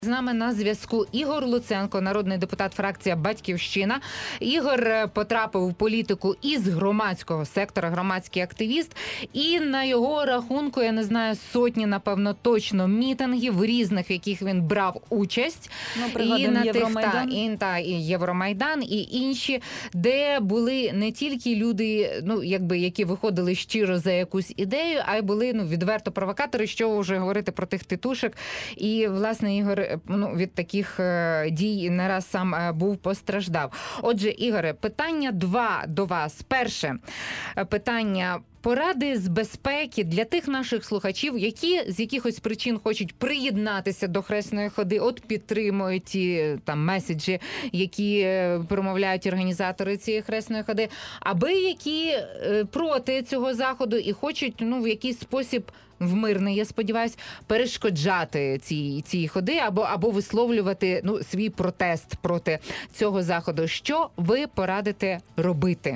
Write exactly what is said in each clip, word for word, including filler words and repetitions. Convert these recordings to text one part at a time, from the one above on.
З нами на зв'язку Ігор Луценко, народний депутат, фракція «Батьківщина». Ігор потрапив у політику із громадського сектора, громадський активіст. І на його рахунку, я не знаю, сотні, напевно, точно мітингів різних, в яких він брав участь. Ну, і на Євромайдан. Тих, та, і, та, і Євромайдан, і інші, де були не тільки люди, ну, якби, які виходили щиро за якусь ідею, а й були, ну, відверто провокатори, що вже говорити про тих титушек. І, власне, Ігор, ну, від таких е, дій не раз сам е, був постраждав. Отже, Ігоре, питання два до вас. Перше питання. Поради з безпеки для тих наших слухачів, які з якихось причин хочуть приєднатися до хресної ходи, от підтримують ті там меседжі, які промовляють організатори цієї хресної ходи, аби які е, проти цього заходу і хочуть, ну, в якийсь спосіб в мирний, я сподіваюся, перешкоджати цій, цій ходи або, або висловлювати, ну, свій протест проти цього заходу. Що ви порадите робити?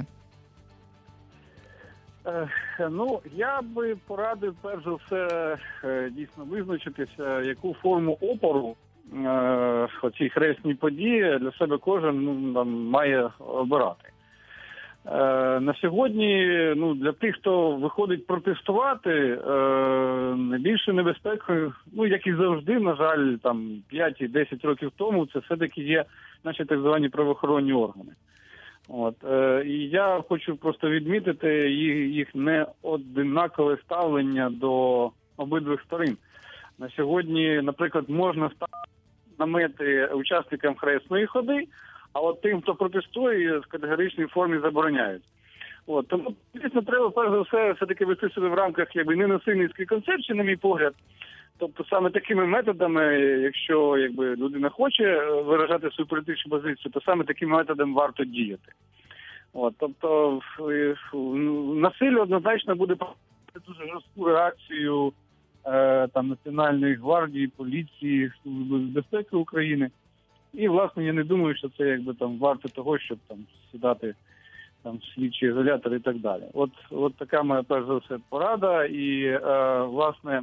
Ну, я би порадив, перш за все, дійсно визначитися, яку форму опору е, оцій хресній події для себе кожен, ну, там, має обирати. Е, на сьогодні, ну, для тих, хто виходить протестувати, е, найбільшою небезпекою, ну, як і завжди, на жаль, там п'ять-десять років тому, це все-таки є наші так звані правоохоронні органи. От, е, і я хочу просто відмітити їх, їх неоднакове ставлення до обидвих сторін. На сьогодні, наприклад, можна ставити намети учасникам хресної ходи, а от тим, хто протестує, в категоричній формі забороняють. От, тому, звісно, треба, перш за все, все-таки вести себе в рамках, якби, ненасильницької концепції, на мій погляд. Тобто саме такими методами, якщо, якби, людина хоче виражати свою політичну позицію, то саме такими методами варто діяти. От, тобто насилля однозначно буде дуже жорстку реакцію е, там, Національної гвардії, поліції, Служби безпеки України. І, власне, я не думаю, що це, якби, там варто того, щоб там сідати там слідчі ізолятори і так далі. От, от така моя, перш за все, порада. І, е, власне,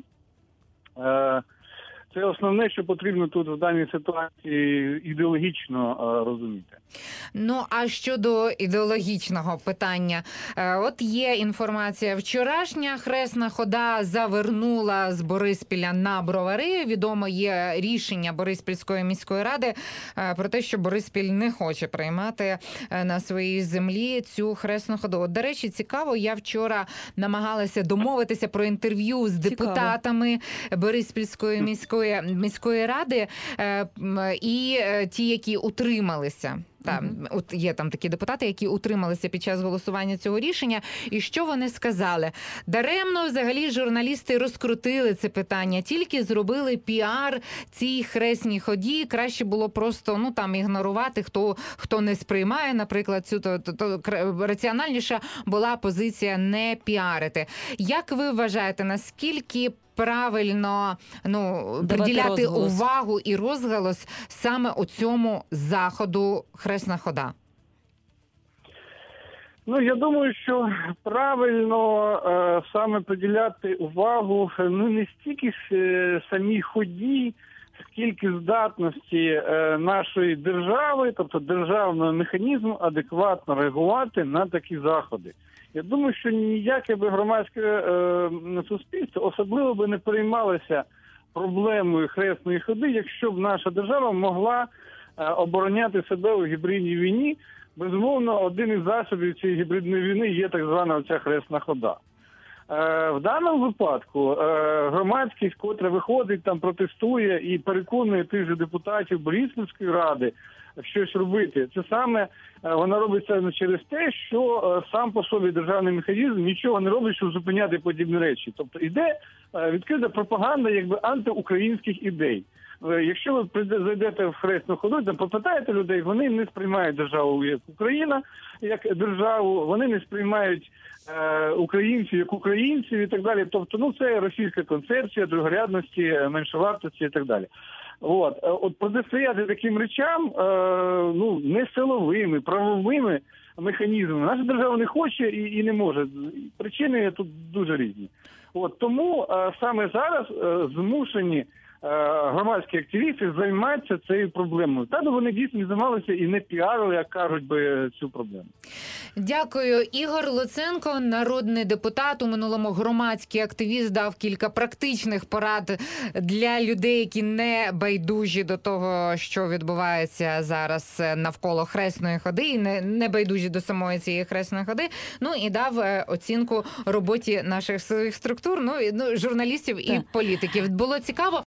це основне, що потрібно тут в даній ситуації ідеологічно розуміти. Ну, а щодо ідеологічного питання. От є інформація. Вчорашня хресна хода завернула з Бориспіля на Бровари. Відомо є рішення Бориспільської міської ради про те, що Бориспіль не хоче приймати на своїй землі цю хресну ходу. От, до речі, цікаво, я вчора намагалася домовитися про інтерв'ю з депутатами Бориспільської міської, міської ради і ті, які утрималися. Там mm-hmm. от є там такі депутати, які утрималися під час голосування цього рішення. І що вони сказали? Даремно взагалі журналісти розкрутили це питання, тільки зробили піар цій хресній ході. Краще було просто, ну, там ігнорувати, хто хто не сприймає, наприклад, цю то, то, то раціональніша була позиція не піарити. Як ви вважаєте, наскільки правильно, ну, приділяти розголос. увагу і розголос саме у цьому заходу хресна хода? Ну, я думаю, що правильно е, саме приділяти увагу, ну, не стільки е, самій ході, скільки здатності е, нашої держави, тобто державного механізму, адекватно реагувати на такі заходи. Я думаю, що ніяке би громадське е, суспільство особливо би не переймалося проблемою хресної ходи, якщо б наша держава могла е, обороняти себе у гібридній війні. Безумовно, один із засобів цієї гібридної війни є так звана оця хресна хода. Е, в даному випадку е, громадськість, котра виходить, там протестує і переконує тих же депутатів Бориспільської ради щось робити, це саме вона робиться через те, що сам по собі державний механізм нічого не робить, щоб зупиняти подібні речі. Тобто іде відкрита пропаганда, якби, антиукраїнських ідей. Якщо ви зайдете в хресну ходу, там попитаєте людей, вони не сприймають державу як Україна, як державу, вони не сприймають е, українців як українців і так далі. Тобто, ну, це російська концепція другорядності, меншовартості і так далі. От, от протистояти таким речам, е, ну, не силовими, правовими механізмами наша держава не хоче і, і не може. Причини тут дуже різні. От, тому е, саме зараз е, змушені громадські активісти займаються цією проблемою. Та ну вони дійсно не займалися і не піарили, як кажуть би, цю проблему. Дякую. Ігор Луценко, народний депутат, у минулому громадський активіст, дав кілька практичних порад для людей, які не байдужі до того, що відбувається зараз навколо Хресної ходи, і не, не байдужі до самої цієї Хресної ходи. Ну і дав е, оцінку роботі наших силових структур, ну, і, ну журналістів і Так. політиків. Було цікаво.